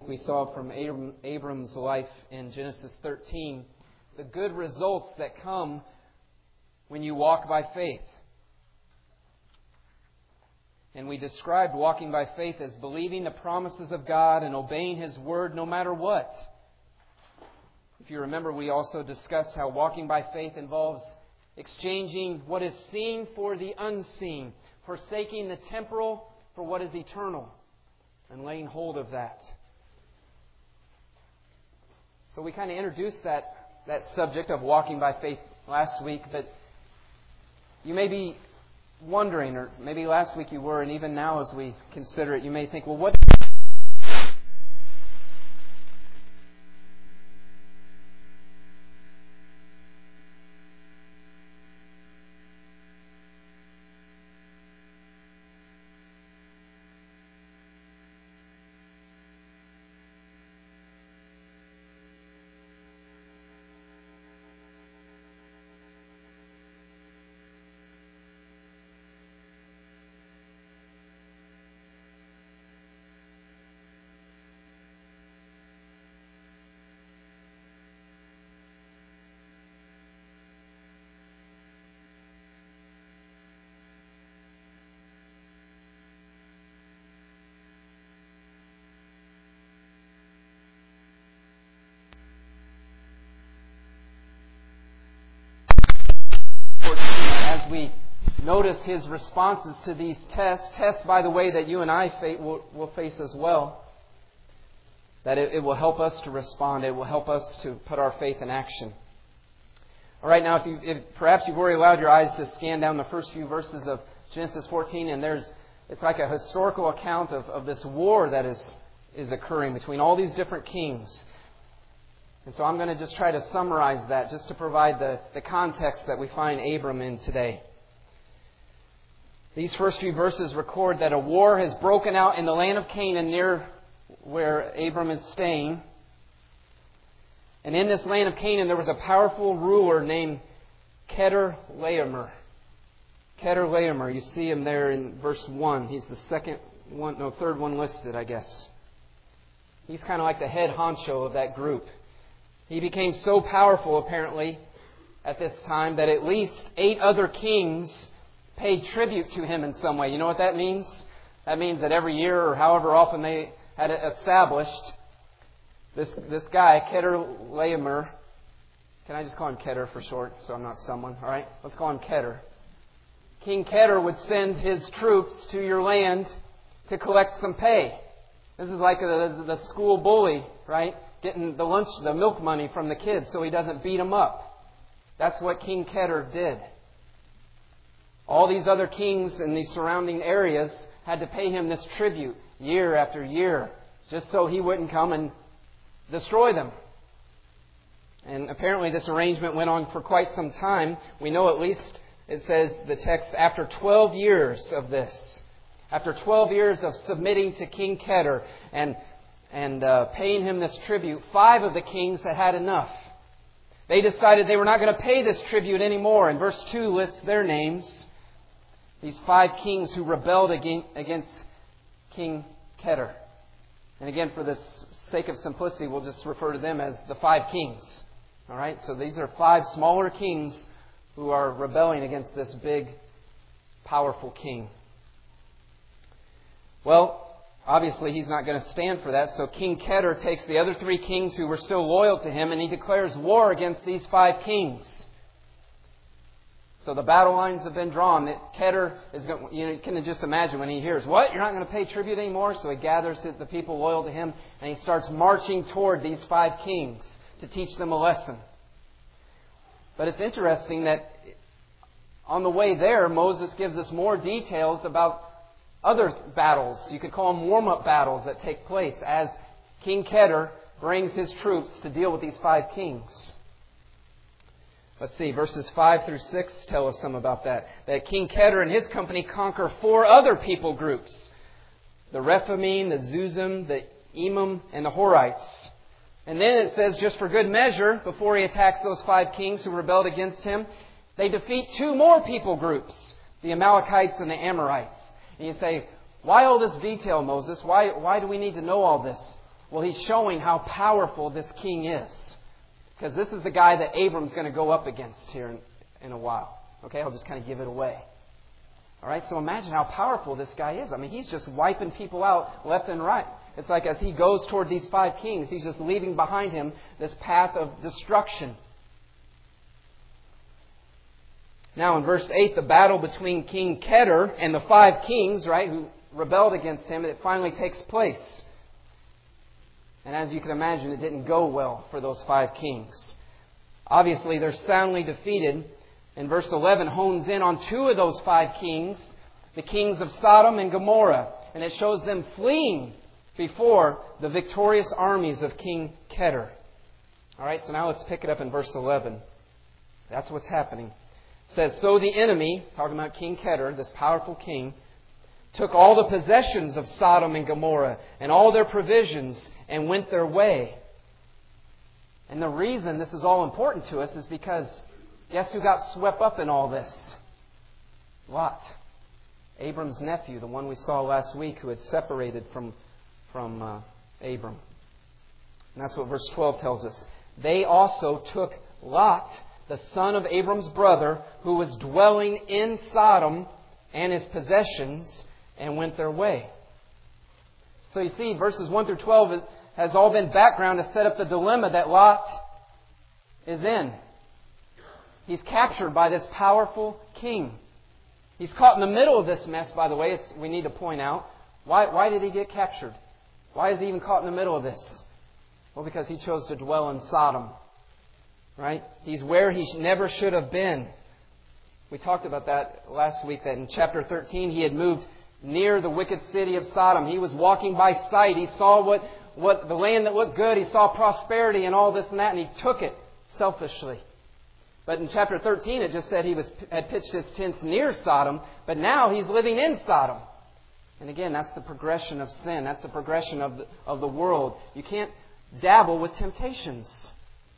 We saw from Abram's life in Genesis 13 the good results that come when you walk by faith. And we described walking by faith as believing the promises of God and obeying His Word no matter what. If you remember, we also discussed how walking by faith involves exchanging what is seen for the unseen, forsaking the temporal for what is eternal, and laying hold of that. So we kind of introduced that subject of walking by faith last week, but you may be wondering, or maybe last week you were, and even now as we consider it, you may think, well, what... As we notice His responses to these tests, by the way, that you and I will face as well, that it will help us to respond. It will help us to put our faith in action. All right, now, if perhaps you've already allowed your eyes to scan down the first few verses of Genesis 14, and it's like a historical account of this war that is occurring between all these different kings. And so I'm going to just try to summarize that just to provide the context that we find Abram in today. These first few verses record that a war has broken out in the land of Canaan near where Abram is staying. And in this land of Canaan there was a powerful ruler named Chedorlaomer. Chedorlaomer, you see him there in verse 1. He's the third one listed, I guess. He's kind of like the head honcho of that group. He became so powerful, apparently, at this time that at least 8 other kings paid tribute to him in some way. You know what that means? That means that every year or however often they had it established, this guy, Chedorlaomer, can I just call him Kedar for short so I'm not someone? All right, let's call him Kedar. King Kedar would send his troops to your land to collect some pay. This is like the school bully, right? Getting the milk money from the kids so he doesn't beat them up. That's what King Kedar did. All these other kings in the surrounding areas had to pay him this tribute year after year just so he wouldn't come and destroy them. And apparently this arrangement went on for quite some time. We know at least, it says the text, after 12 years of this. After 12 years of submitting to King Kedar and paying him this tribute, 5 of the kings had enough. They decided they were not going to pay this tribute anymore. And verse 2 lists their names. These 5 kings who rebelled against King Kedar. And again, for the sake of simplicity, we'll just refer to them as the 5 kings. All right, so these are 5 smaller kings who are rebelling against this big, powerful king. Well, obviously, he's not going to stand for that. So King Kedar takes the other 3 kings who were still loyal to him and he declares war against these 5 kings. So the battle lines have been drawn. Kedar is going, you can just imagine when he hears, what? You're not going to pay tribute anymore? So he gathers the people loyal to him and he starts marching toward these 5 kings to teach them a lesson. But it's interesting that on the way there, Moses gives us more details about other battles. You could call them warm-up battles that take place as King Kedar brings his troops to deal with these 5 kings. Let's see, verses 5 through 6 tell us some about that. That King Kedar and his company conquer 4 other people groups. The Rephaim, the Zuzim, the Emim, and the Horites. And then it says, just for good measure, before he attacks those 5 kings who rebelled against him, they defeat 2 more people groups, the Amalekites and the Amorites. And you say, why all this detail, Moses? Why do we need to know all this? Well, he's showing how powerful this king is. Because this is the guy that Abram's going to go up against here in a while. Okay, I'll just kind of give it away. All right, so imagine how powerful this guy is. I mean, he's just wiping people out left and right. It's like as he goes toward these 5 kings, he's just leaving behind him this path of destruction. Now in verse 8, the battle between King Kedar and the 5 kings, right, who rebelled against him, it finally takes place. And as you can imagine, it didn't go well for those 5 kings. Obviously, they're soundly defeated. And verse 11 hones in on 2 of those 5 kings, the kings of Sodom and Gomorrah. And it shows them fleeing before the victorious armies of King Kedar. All right, so now let's pick it up in verse 11. That's what's happening. It says, so the enemy, talking about King Kedar, this powerful king, took all the possessions of Sodom and Gomorrah and all their provisions and went their way. And the reason this is all important to us is because guess who got swept up in all this? Lot. Abram's nephew, the one we saw last week who had separated from Abram. And that's what verse 12 tells us. They also took Lot, the son of Abram's brother, who was dwelling in Sodom and his possessions, and went their way. So you see, verses 1 through 12 has all been background to set up the dilemma that Lot is in. He's captured by this powerful king. He's caught in the middle of this mess, by the way. We need to point out. Why did he get captured? Why is he even caught in the middle of this? Well, because he chose to dwell in Sodom. Right? He's where he never should have been. We talked about that last week, that in chapter 13 he had moved near the wicked city of Sodom. He was walking by sight. He saw what the land that looked good. He saw prosperity and all this and that, and he took it selfishly. But in chapter 13 it just said he had pitched his tents near Sodom, but now he's living in Sodom. And again, that's the progression of sin. That's the progression of the world. You can't dabble with temptations,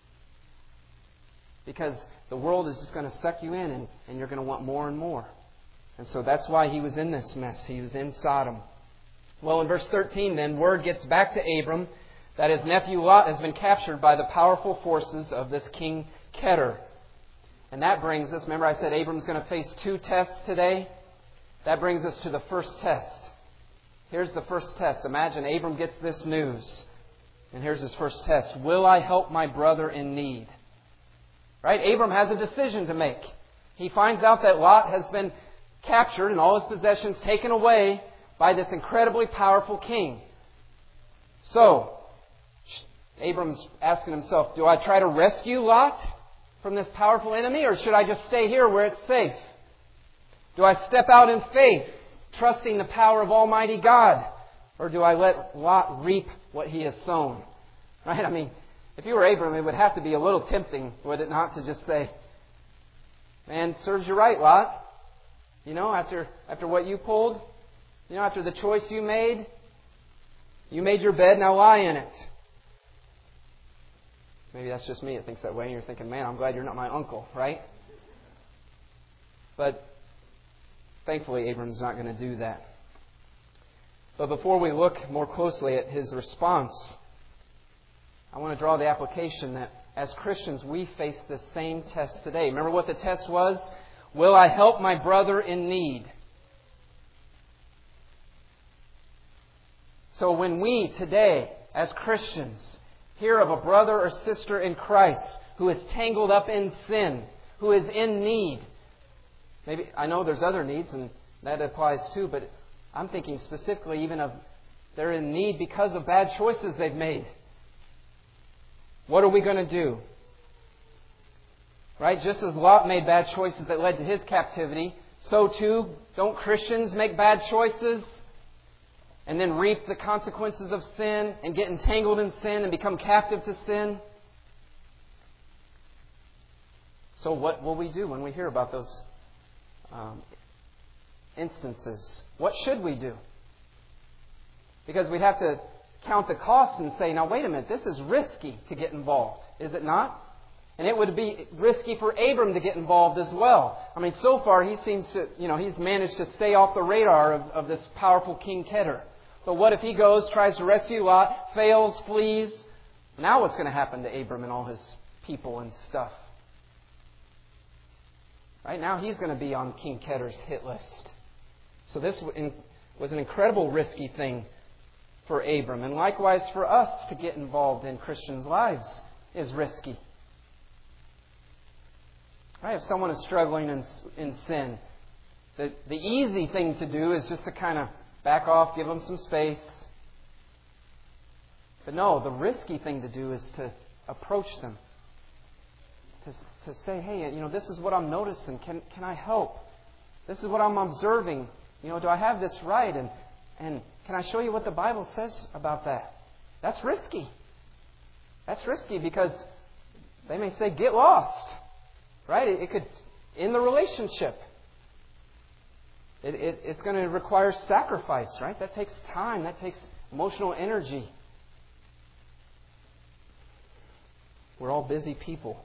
because the world is just going to suck you in and you're going to want more and more. And so that's why he was in this mess. He was in Sodom. Well, in verse 13 then, word gets back to Abram that his nephew Lot has been captured by the powerful forces of this King Kedar. And that brings us, remember I said Abram's going to face 2 tests today? That brings us to the first test. Here's the first test. Imagine Abram gets this news. And here's his first test. Will I help my brother in need? Right? Abram has a decision to make. He finds out that Lot has been captured and all his possessions taken away by this incredibly powerful king. So, Abram's asking himself, do I try to rescue Lot from this powerful enemy, or should I just stay here where it's safe? Do I step out in faith, trusting the power of Almighty God, or do I let Lot reap what he has sown? Right? I mean, if you were Abram, it would have to be a little tempting, would it not, to just say, man, serves you right, Lot. You know, after what you pulled, you know, after the choice you made your bed, now lie in it. Maybe that's just me that thinks that way, and you're thinking, man, I'm glad you're not my uncle, right? But thankfully, Abram's not going to do that. But before we look more closely at his response, I want to draw the application that as Christians, we face the same test today. Remember what the test was? Will I help my brother in need? So when we today, as Christians, hear of a brother or sister in Christ who is tangled up in sin, who is in need, maybe I know there's other needs and that applies too, but I'm thinking specifically even of they're in need because of bad choices they've made. What are we going to do? Right? Just as Lot made bad choices that led to his captivity, so too don't Christians make bad choices and then reap the consequences of sin and get entangled in sin and become captive to sin? So what will we do when we hear about those instances? What should we do? Because we'd have to count the costs and say, now wait a minute, this is risky to get involved, is it not? And it would be risky for Abram to get involved as well. I mean, so far he seems to, he's managed to stay off the radar of this powerful King Kedar. But what if he goes, tries to rescue Lot, fails, flees? Now what's going to happen to Abram and all his people and stuff? Right now he's going to be on King Kedr's hit list. So this was an incredible risky thing for Abram. And likewise for us to get involved in Christians' lives is risky. Right? If someone is struggling in sin, the easy thing to do is just to kind of back off, give them some space. But no, the risky thing to do is to approach them. To say, hey, this is what I'm noticing. Can I help? This is what I'm observing. Do I have this right? And can I show you what the Bible says about that? That's risky. That's risky because they may say, get lost. Right? It could end the relationship. It's going to require sacrifice, right? That takes time. That takes emotional energy. We're all busy people.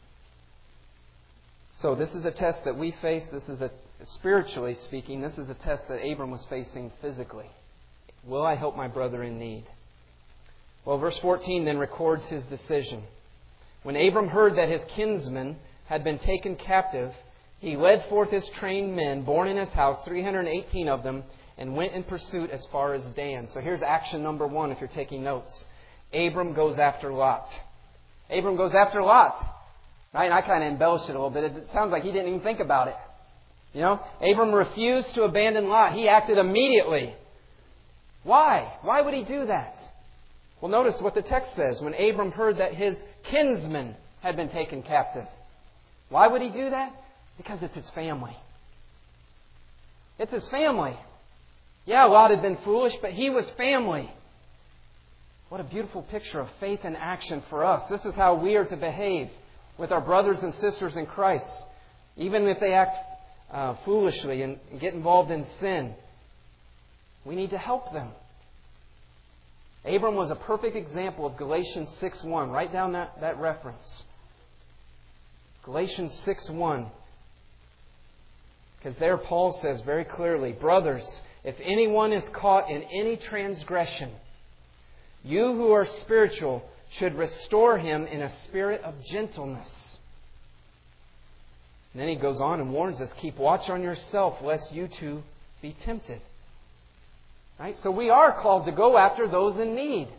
So this is a test that we face. This is spiritually speaking, this is a test that Abram was facing physically. Will I help my brother in need? Well, verse 14 then records his decision. When Abram heard that his kinsmen had been taken captive, he led forth his trained men, born in his house, 318 of them, and went in pursuit as far as Dan. So here's action number 1 if you're taking notes. Abram goes after Lot. Abram goes after Lot. Right? And I kind of embellished it a little bit. It sounds like he didn't even think about it. Abram refused to abandon Lot. He acted immediately. Why? Why would he do that? Well, notice what the text says. When Abram heard that his kinsmen had been taken captive. Why would he do that? Because it's his family. It's his family. Yeah, Lot had been foolish, but he was family. What a beautiful picture of faith in action for us. This is how we are to behave with our brothers and sisters in Christ. Even if they act foolishly and get involved in sin, we need to help them. Abram was a perfect example of Galatians 6:1. Write down that reference. Galatians 6:1. Because there Paul says very clearly, brothers, if anyone is caught in any transgression, you who are spiritual should restore him in a spirit of gentleness. And then he goes on and warns us, keep watch on yourself lest you too be tempted. Right? So we are called to go after those in need.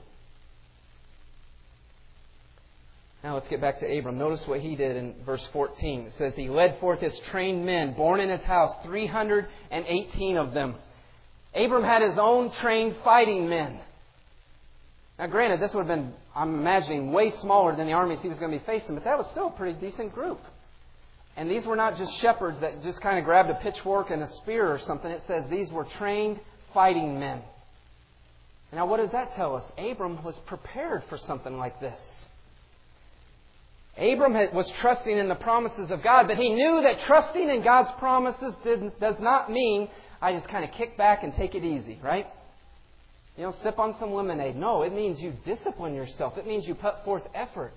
Now let's get back to Abram. Notice what he did in verse 14. It says he led forth his trained men, born in his house, 318 of them. Abram had his own trained fighting men. Now granted, this would have been, I'm imagining, way smaller than the armies he was going to be facing, but that was still a pretty decent group. And these were not just shepherds that just kind of grabbed a pitchfork and a spear or something. It says these were trained fighting men. Now what does that tell us? Abram was prepared for something like this. Abram was trusting in the promises of God, but he knew that trusting in God's promises does not mean I just kind of kick back and take it easy, right? Sip on some lemonade. No, it means you discipline yourself. It means you put forth effort.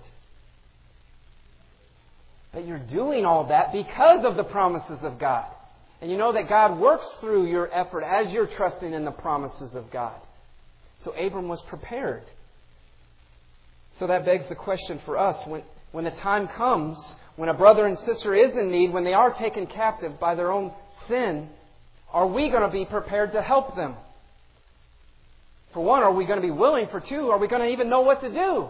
But you're doing all that because of the promises of God. And you know that God works through your effort as you're trusting in the promises of God. So Abram was prepared. So that begs the question for us. When the time comes, when a brother and sister is in need, when they are taken captive by their own sin, are we going to be prepared to help them? For one, are we going to be willing? For two, are we going to even know what to do?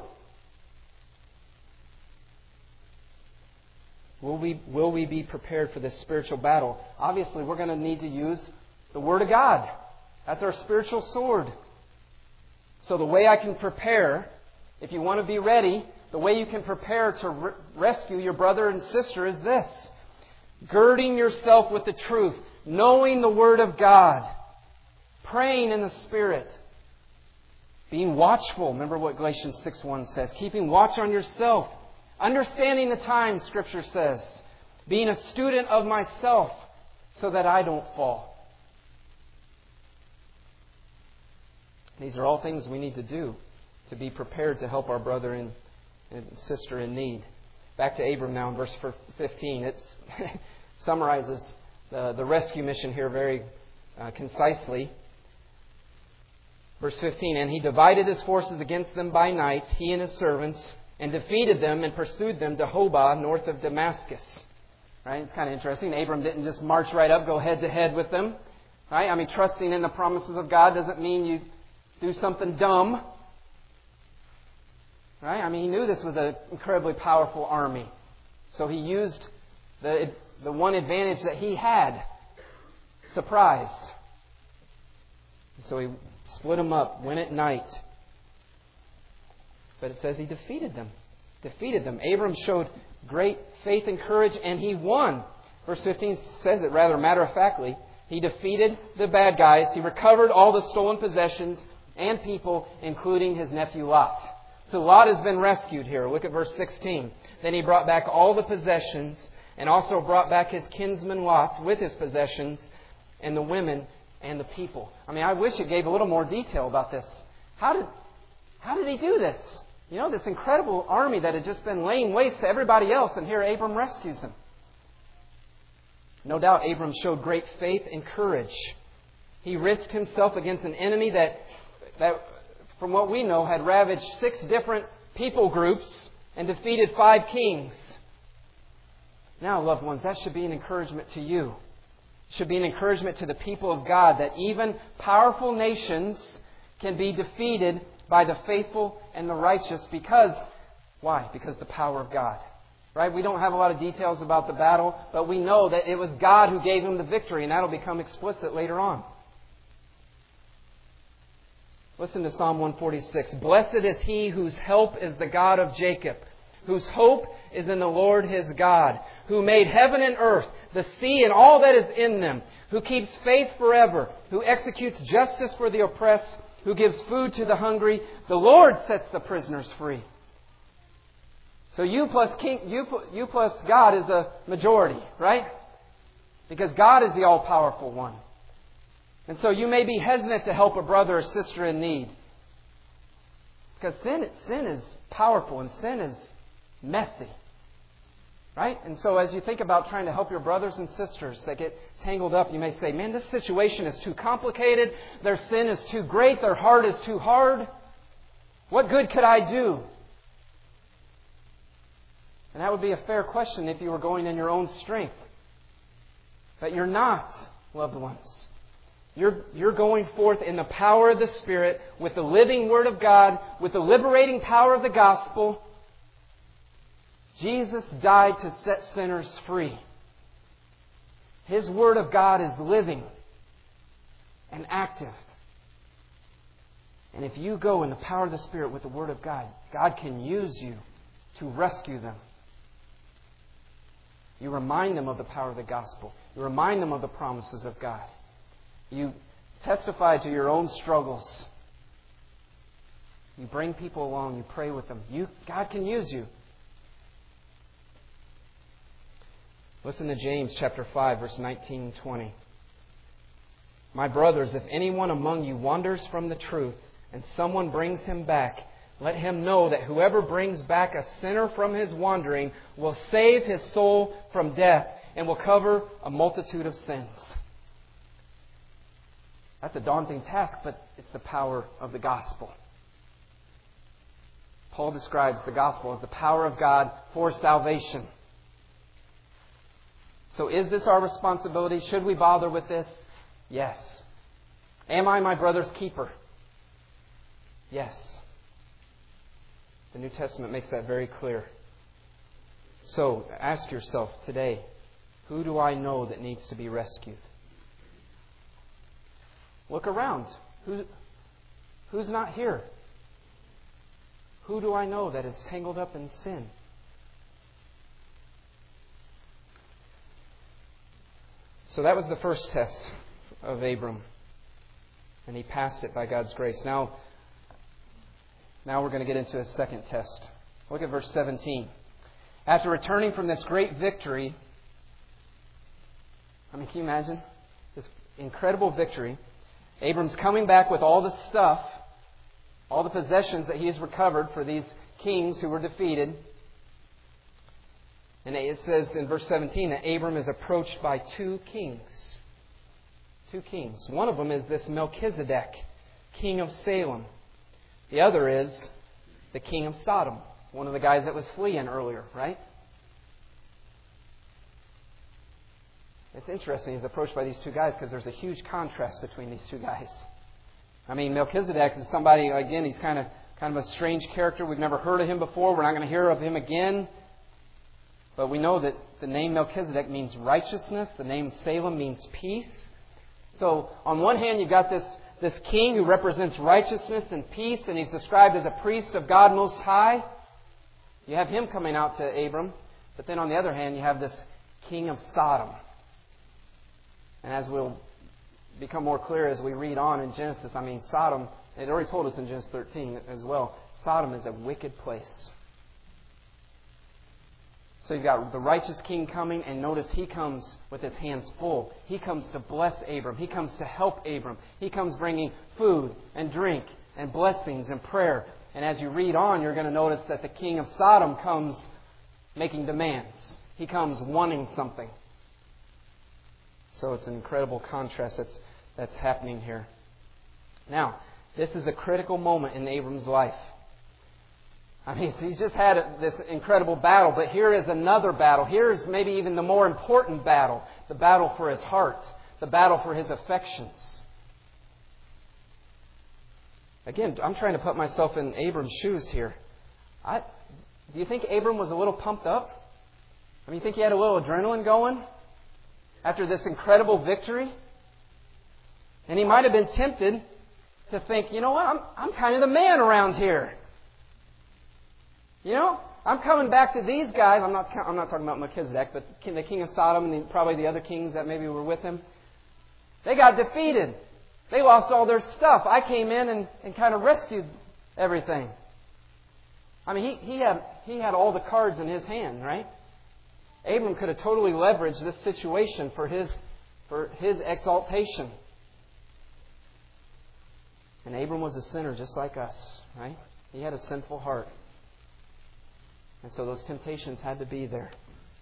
Will we be prepared for this spiritual battle? Obviously, we're going to need to use the Word of God. That's our spiritual sword. So the way I can prepare, if you want to be ready, the way you can prepare to rescue your brother and sister is this. Girding yourself with the truth. Knowing the Word of God. Praying in the Spirit. Being watchful. Remember what Galatians 6:1 says. Keeping watch on yourself. Understanding the time, Scripture says. Being a student of myself so that I don't fall. These are all things we need to do to be prepared to help our brother and sister in need. Back to Abram now in verse 15. It summarizes the rescue mission here very concisely. Verse 15, and he divided his forces against them by night, he and his servants, and defeated them and pursued them to Hobah, north of Damascus. Right? It's kind of interesting. Abram didn't just march right up, go head to head with them. Right? I mean, trusting in the promises of God doesn't mean you do something dumb. Right? I mean, he knew this was an incredibly powerful army. So he used the one advantage that he had, surprise. So he split them up, went at night. But it says he defeated them. Abram showed great faith and courage, and he won. Verse 15 says it rather matter-of-factly. He defeated the bad guys. He recovered all the stolen possessions and people, including his nephew Lot. So Lot has been rescued here. Look at verse 16. Then he brought back all the possessions, and also brought back his kinsman Lot with his possessions, and the women and the people. I mean, I wish it gave a little more detail about this. How did he do this? You know, this incredible army that had just been laying waste to everybody else, and here Abram rescues them. No doubt Abram showed great faith and courage. He risked himself against an enemy that from what we know, had ravaged 6 different people groups and defeated 5 kings. Now, loved ones, that should be an encouragement to you. It should be an encouragement to the people of God that even powerful nations can be defeated by the faithful and the righteous because, why? Because the power of God. Right? We don't have a lot of details about the battle, but we know that it was God who gave him the victory, and that'll become explicit later on. Listen to Psalm 146. Blessed is he whose help is the God of Jacob, whose hope is in the Lord his God, who made heaven and earth, the sea and all that is in them, who keeps faith forever, who executes justice for the oppressed, who gives food to the hungry. The Lord sets the prisoners free. So you plus God is a majority, right? Because God is the all-powerful one. And so you may be hesitant to help a brother or sister in need. Because sin is powerful and sin is messy. Right? And so as you think about trying to help your brothers and sisters that get tangled up, you may say, man, this situation is too complicated. Their sin is too great. Their heart is too hard. What good could I do? And that would be a fair question if you were going in your own strength. But you're not, loved ones. You're going forth in the power of the Spirit, with the living Word of God, with the liberating power of the gospel. Jesus died to set sinners free. His Word of God is living and active. And if you go in the power of the Spirit with the Word of God, God can use you to rescue them. You remind them of the power of the gospel. You remind them of the promises of God. You testify to your own struggles. You bring people along. You pray with them. God can use you. Listen to James chapter 5, verse 19 and 20. My brothers, if anyone among you wanders from the truth, and someone brings him back, let him know that whoever brings back a sinner from his wandering will save his soul from death and will cover a multitude of sins. That's a daunting task, but it's the power of the gospel. Paul describes the gospel as the power of God for salvation. So is this our responsibility? Should we bother with this? Yes. Am I my brother's keeper? Yes. The New Testament makes that very clear. So ask yourself today, who do I know that needs to be rescued? Look around. Who's not here? Who do I know that is tangled up in sin? So that was the first test of Abram. And he passed it by God's grace. Now we're going to get into a second test. Look at verse 17. After returning from this great victory, can you imagine? This incredible victory. Abram's coming back with all the stuff, all the possessions that he has recovered for these kings who were defeated. And it says in verse 17 that Abram is approached by 2 kings. 2 kings. One of them is this Melchizedek, king of Salem. The other is the king of Sodom, one of the guys that was fleeing earlier, right? It's interesting. He's approached by these two guys because there's a huge contrast between these two guys. I mean, Melchizedek is somebody, again, he's kind of a strange character. We've never heard of him before. We're not going to hear of him again. But we know that the name Melchizedek means righteousness. The name Salem means peace. So, on one hand, you've got this king who represents righteousness and peace, and he's described as a priest of God Most High. You have him coming out to Abram. But then on the other hand, you have this king of Sodom. And as we'll become more clear as we read on in Genesis, I mean, Sodom, it already told us in Genesis 13 as well, Sodom is a wicked place. So you've got the righteous king coming, and notice he comes with his hands full. He comes to bless Abram. He comes to help Abram. He comes bringing food and drink and blessings and prayer. And as you read on, you're going to notice that the king of Sodom comes making demands. He comes wanting something. So it's an incredible contrast that's happening here. Now, this is a critical moment in Abram's life. I mean, he's just had this incredible battle, but here is another battle. Here's maybe even the more important battle. The battle for his heart. The battle for his affections. Again, I'm trying to put myself in Abram's shoes here. Do you think Abram was a little pumped up? I mean, you think he had a little adrenaline going after this incredible victory? And he might have been tempted to think, you know what, I'm kind of the man around here. You know, I'm coming back to these guys. I'm not talking about Melchizedek, but the king of Sodom and probably the other kings that maybe were with him. They got defeated. They lost all their stuff. I came in and kind of rescued everything. I mean, he had all the cards in his hand, right? Abram could have totally leveraged this situation for his exaltation. And Abram was a sinner just like us, right? He had a sinful heart. And so those temptations had to be there.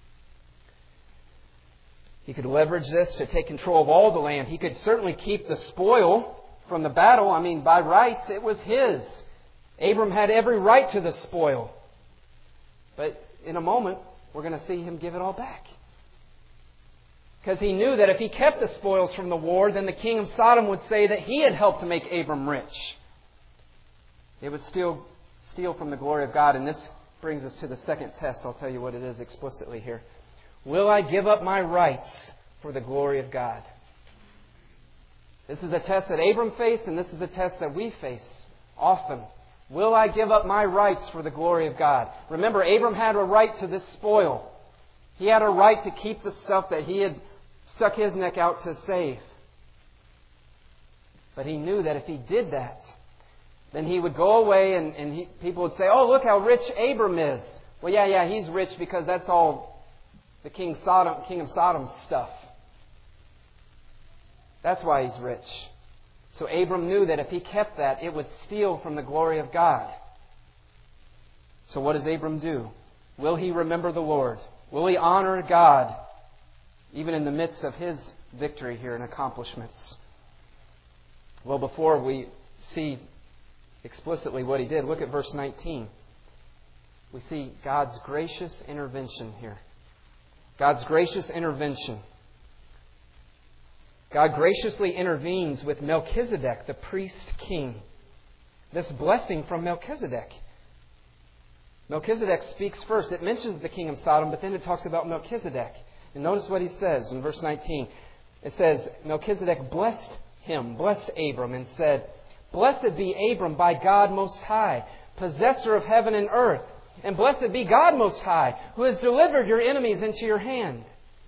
He could leverage this to take control of all the land. He could certainly keep the spoil from the battle. I mean, by rights, it was his. Abram had every right to the spoil. But in a moment, we're going to see him give it all back. Because he knew that if he kept the spoils from the war, then the king of Sodom would say that he had helped to make Abram rich. It would steal from the glory of God. And this brings us to the second test. I'll tell you what it is explicitly here. Will I give up my rights for the glory of God? This is a test that Abram faced, and this is the test that we face often. Will I give up my rights for the glory of God? Remember, Abram had a right to this spoil. He had a right to keep the stuff that he had stuck his neck out to save. But he knew that if he did that, then he would go away and people would say, oh, look how rich Abram is. Well, yeah, he's rich because that's all the king of Sodom's stuff. That's why he's rich. So Abram knew that if he kept that, it would steal from the glory of God. So what does Abram do? Will he remember the Lord? Will he honor God even in the midst of his victory here and accomplishments? Well, before we see explicitly what he did, look at verse 19. We see God's gracious intervention here. God's gracious intervention. God graciously intervenes with Melchizedek, the priest king. This blessing from Melchizedek. Melchizedek speaks first. It mentions the king of Sodom, but then it talks about Melchizedek. And notice what he says in verse 19. It says, Melchizedek blessed Abram, and said, Blessed be Abram by God Most High, possessor of heaven and earth. And blessed be God Most High, who has delivered your enemies into your hand.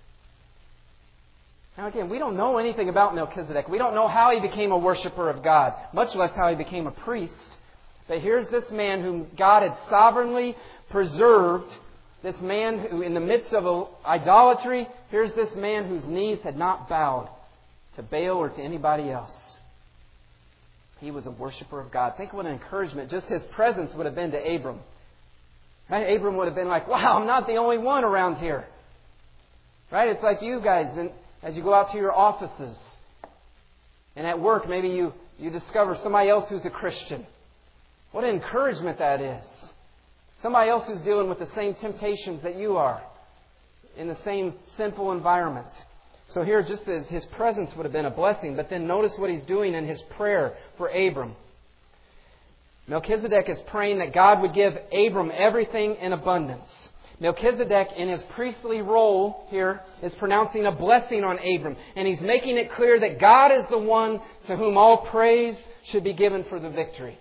Now again, we don't know anything about Melchizedek. We don't know how he became a worshiper of God, much less how he became a priest. But here's this man whom God had sovereignly preserved. This man who, in the midst of idolatry, here's this man whose knees had not bowed to Baal or to anybody else. He was a worshiper of God. Think what an encouragement just his presence would have been to Abram. Right? Abram would have been like, wow, I'm not the only one around here. Right? It's like you guys, and as you go out to your offices and at work, maybe you you discover somebody else who's a Christian. What an encouragement that is. Somebody else who's dealing with the same temptations that you are in the same sinful environment. So here, just as his presence would have been a blessing, but then notice what he's doing in his prayer for Abram. Melchizedek is praying that God would give Abram everything in abundance. Melchizedek, in his priestly role here, is pronouncing a blessing on Abram. And he's making it clear that God is the one to whom all praise should be given for the victory.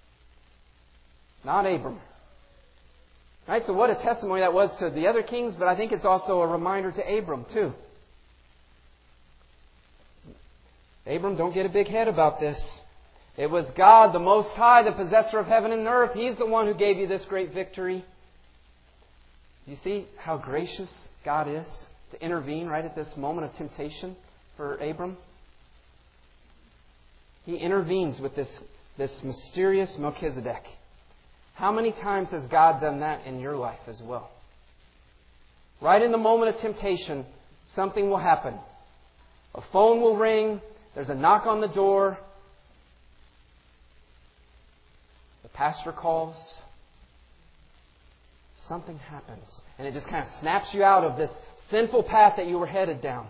Not Abram. Right? So what a testimony that was to the other kings, but I think it's also a reminder to Abram too. Abram, don't get a big head about this. It was God, the Most High, the possessor of heaven and earth. He's the one who gave you this great victory. You see how gracious God is to intervene right at this moment of temptation for Abram? He intervenes with this mysterious Melchizedek. How many times has God done that in your life as well? Right in the moment of temptation, something will happen. A phone will ring. There's a knock on the door. The pastor calls. Something happens. And it just kind of snaps you out of this sinful path that you were headed down.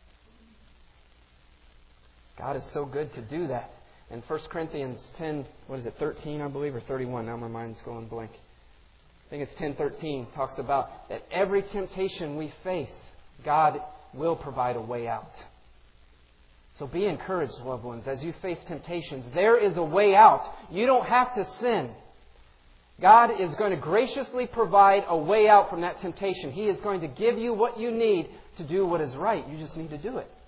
God is so good to do that. In 1 Corinthians 10, 13, I believe, or 31? Now my mind's going blank. I think it's 10:13. Talks about that every temptation we face, God will provide a way out. So be encouraged, loved ones, as you face temptations. There is a way out. You don't have to sin. God is going to graciously provide a way out from that temptation. He is going to give you what you need to do what is right. You just need to do it.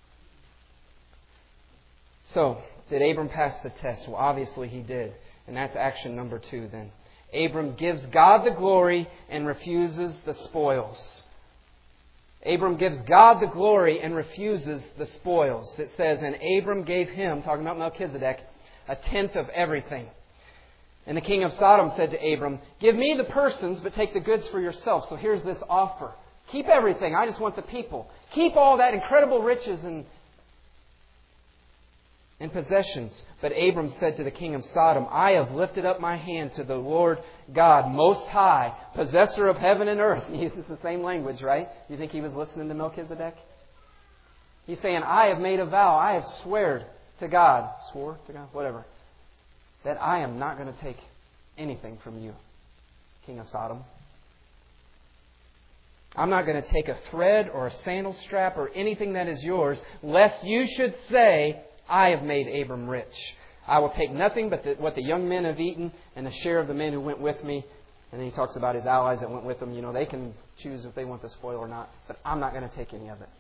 So, did Abram pass the test? Well, obviously he did. And that's action number 2 then. Abram gives God the glory and refuses the spoils. Abram gives God the glory and refuses the spoils. It says, and Abram gave him, talking about Melchizedek, 1/10 of everything. And the king of Sodom said to Abram, give me the persons, but take the goods for yourself. So here's this offer. Keep everything. I just want the people. Keep all that incredible riches and possessions. But Abram said to the king of Sodom, I have lifted up my hand to the Lord God, Most High, possessor of heaven and earth. He uses the same language, right? You think he was listening to Melchizedek? He's saying, I have made a vow. I have swore to God, whatever, that I am not going to take anything from you, king of Sodom. I'm not going to take a thread or a sandal strap or anything that is yours, lest you should say, I have made Abram rich. I will take nothing but what the young men have eaten and the share of the men who went with me. And then he talks about his allies that went with him. You know, they can choose if they want the spoil or not. But I'm not going to take any of it.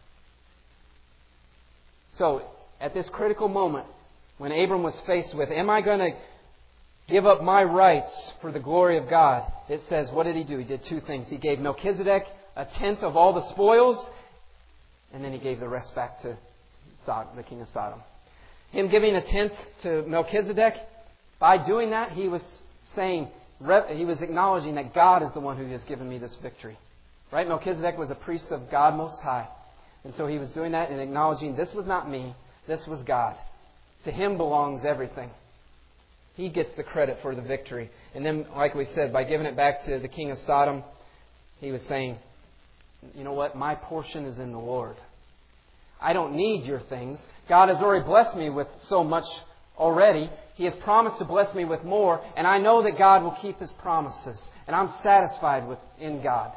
So, at this critical moment, when Abram was faced with, am I going to give up my rights for the glory of God? It says, what did he do? He did 2 things. He gave Melchizedek 1/10 of all the spoils. And then he gave the rest back to the king of Sodom. Him giving 1/10 to Melchizedek, by doing that, he was acknowledging that God is the one who has given me this victory. Right? Melchizedek was a priest of God Most High. And so he was doing that and acknowledging this was not me, this was God. To Him belongs everything. He gets the credit for the victory. And then, like we said, by giving it back to the king of Sodom, he was saying, you know what? My portion is in the Lord. I don't need your things. God has already blessed me with so much already. He has promised to bless me with more. And I know that God will keep His promises. And I'm satisfied in God.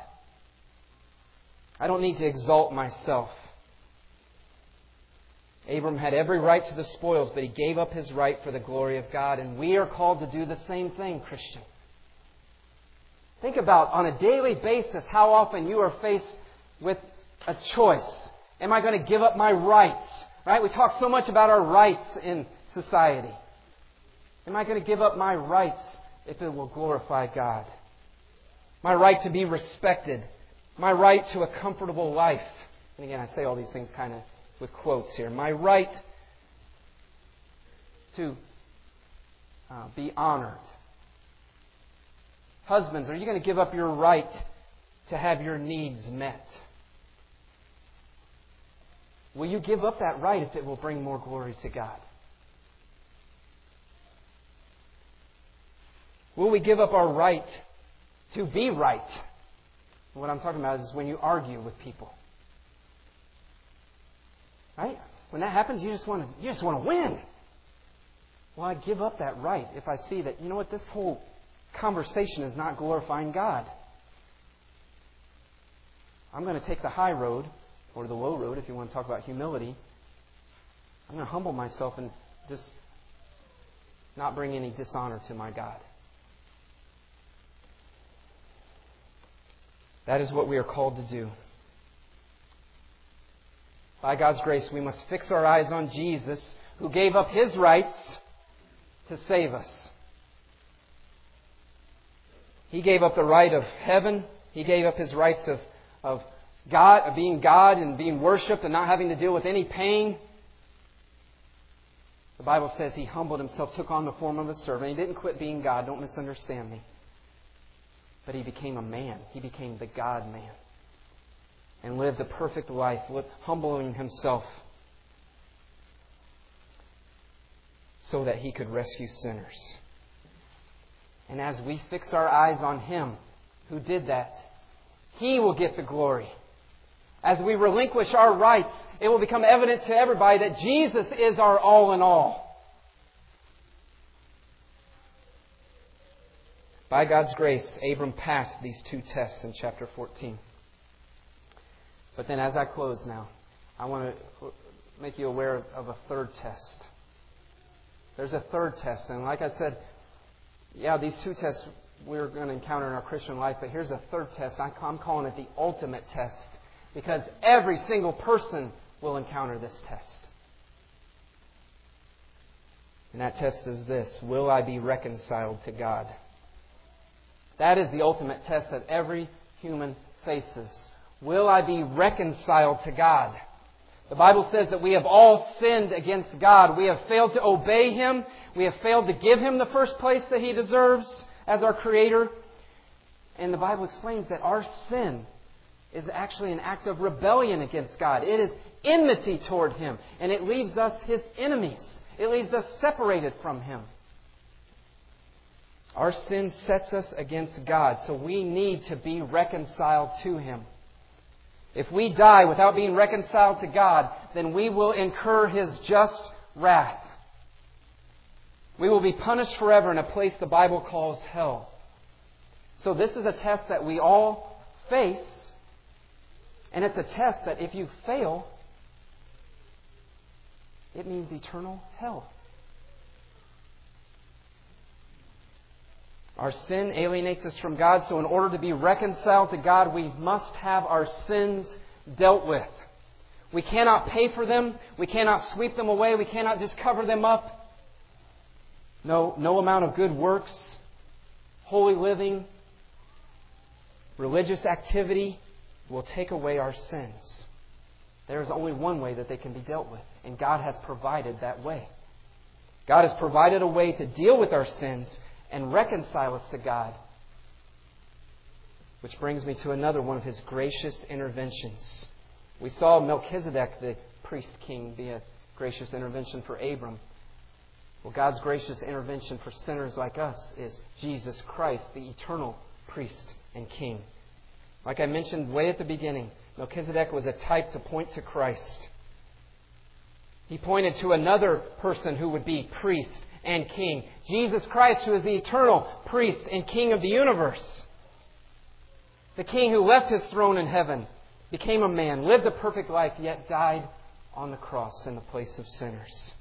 I don't need to exalt myself. Abram had every right to the spoils, but he gave up his right for the glory of God. And we are called to do the same thing, Christian. Think about, on a daily basis, how often you are faced with a choice. Am I going to give up my rights? Right? We talk so much about our rights in society. Am I going to give up my rights if it will glorify God? My right to be respected. My right to a comfortable life. And again, I say all these things kind of with quotes here. My right to be honored. Husbands, are you going to give up your right to have your needs met? Will you give up that right if it will bring more glory to God? Will we give up our right to be right? What I'm talking about is when you argue with people. Right? When that happens, you just want to win. Well, I give up that right if I see that, you know what, this whole conversation is not glorifying God. I'm going to take the high road, or the low road if you want to talk about humility. I'm going to humble myself and just not bring any dishonor to my God. That is what we are called to do. By God's grace, we must fix our eyes on Jesus, who gave up His rights to save us. He gave up the right of heaven. He gave up His rights of God, of being God and being worshipped and not having to deal with any pain. The Bible says He humbled Himself, took on the form of a servant. He didn't quit being God. Don't misunderstand me. But He became a man. He became the God-man. And lived a perfect life, humbling Himself so that He could rescue sinners. And as we fix our eyes on Him who did that, He will get the glory. As we relinquish our rights, it will become evident to everybody that Jesus is our all in all. By God's grace, Abram passed these two tests in chapter 14. But then as I close now, I want to make you aware of a third test. There's a third test. And like I said, yeah, these two tests we're going to encounter in our Christian life. But here's a third test. I'm calling it the ultimate test. Because every single person will encounter this test. And that test is this: will I be reconciled to God? That is the ultimate test that every human faces. Will I be reconciled to God? The Bible says that we have all sinned against God. We have failed to obey Him. We have failed to give Him the first place that He deserves as our Creator. And the Bible explains that our sin is actually an act of rebellion against God. It is enmity toward Him. And it leaves us His enemies. It leaves us separated from Him. Our sin sets us against God. So we need to be reconciled to Him. If we die without being reconciled to God, then we will incur His just wrath. We will be punished forever in a place the Bible calls hell. So this is a test that we all face. And it's a test that if you fail, it means eternal hell. Our sin alienates us from God, so in order to be reconciled to God, we must have our sins dealt with. We cannot pay for them. We cannot sweep them away. We cannot just cover them up. No amount of good works, holy living, religious activity will take away our sins. There is only one way that they can be dealt with, and God has provided that way. God has provided a way to deal with our sins and reconcile us to God. Which brings me to another one of His gracious interventions. We saw Melchizedek, the priest king, be a gracious intervention for Abram. Well, God's gracious intervention for sinners like us is Jesus Christ, the eternal priest and king. Like I mentioned way at the beginning, Melchizedek was a type to point to Christ. He pointed to another person who would be priest and king. Jesus Christ, who is the eternal priest and king of the universe. The king who left His throne in heaven, became a man, lived a perfect life, yet died on the cross in the place of sinners.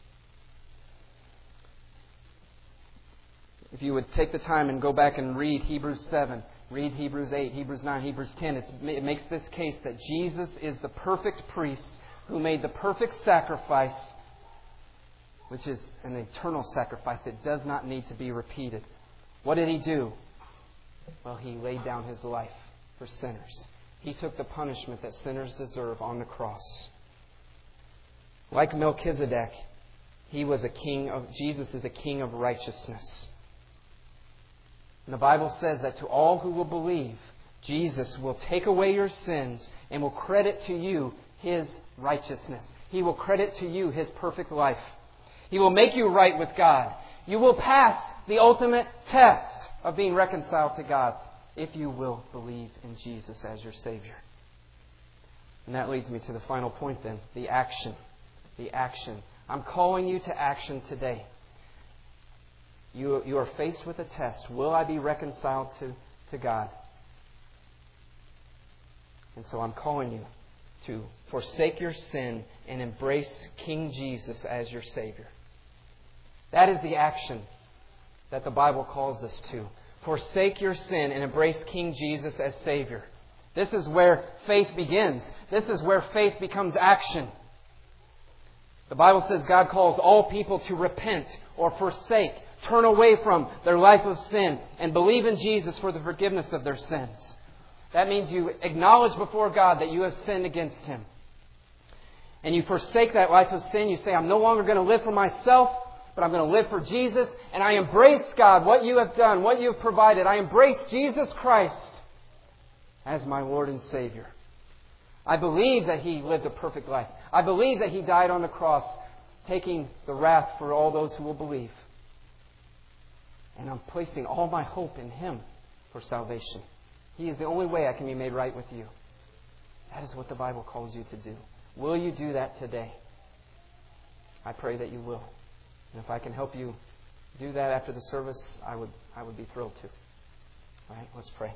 If you would take the time and go back and read Hebrews 7, read Hebrews 8, Hebrews 9, Hebrews 10, it makes this case that Jesus is the perfect priest who made the perfect sacrifice, which is an eternal sacrifice. It does not need to be repeated. What did He do? Well, He laid down His life for sinners. He took the punishment that sinners deserve on the cross. Like Melchizedek, Jesus is a king of righteousness. And the Bible says that to all who will believe, Jesus will take away your sins and will credit to you His righteousness. He will credit to you His perfect life. He will make you right with God. You will pass the ultimate test of being reconciled to God, if you will believe in Jesus as your Savior. And that leads me to the final point then, the action. The action. I'm calling you to action today. You are faced with a test. Will I be reconciled to God? And so I'm calling you to forsake your sin and embrace King Jesus as your Savior. That is the action that the Bible calls us to. Forsake your sin and embrace King Jesus as Savior. This is where faith begins. This is where faith becomes action. The Bible says God calls all people to repent or forsake, turn away from their life of sin and believe in Jesus for the forgiveness of their sins. That means you acknowledge before God that you have sinned against Him. And you forsake that life of sin. You say, I'm no longer going to live for myself, but I'm going to live for Jesus. And I embrace, God, what you have done, what you have provided. I embrace Jesus Christ as my Lord and Savior. I believe that He lived a perfect life. I believe that He died on the cross, taking the wrath for all those who will believe. And I'm placing all my hope in Him for salvation. He is the only way I can be made right with you. That is what the Bible calls you to do. Will you do that today? I pray that you will. And if I can help you do that after the service, I would be thrilled to. All right, let's pray.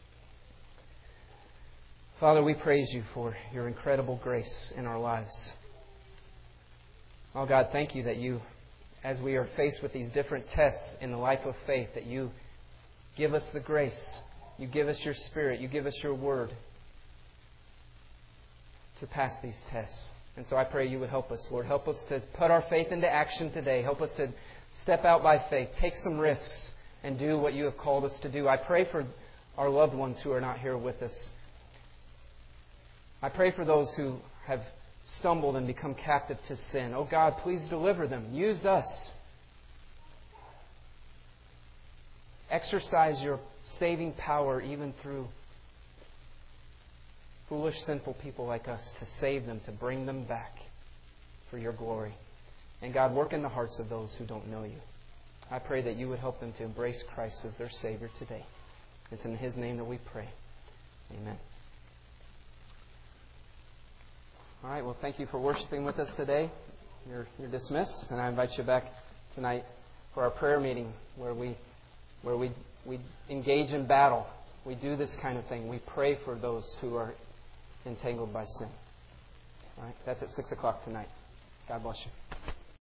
Father, we praise You for Your incredible grace in our lives. Oh God, thank You that You, as we are faced with these different tests in the life of faith, that You give us the grace. You give us Your Spirit. You give us Your Word to pass these tests. And so I pray You would help us, Lord. Help us to put our faith into action today. Help us to step out by faith, take some risks, and do what You have called us to do. I pray for our loved ones who are not here with us. I pray for those who have stumbled and become captive to sin. Oh God, please deliver them. Use us. Exercise Your saving power even through foolish, sinful people like us to save them, to bring them back for Your glory. And God, work in the hearts of those who don't know You. I pray that You would help them to embrace Christ as their Savior today. It's in His name that we pray. Amen. All right, well, thank you for worshiping with us today. You're dismissed, and I invite you back tonight for our prayer meeting where we engage in battle. We do this kind of thing. We pray for those who are entangled by sin. All right, that's at 6 o'clock tonight. God bless you.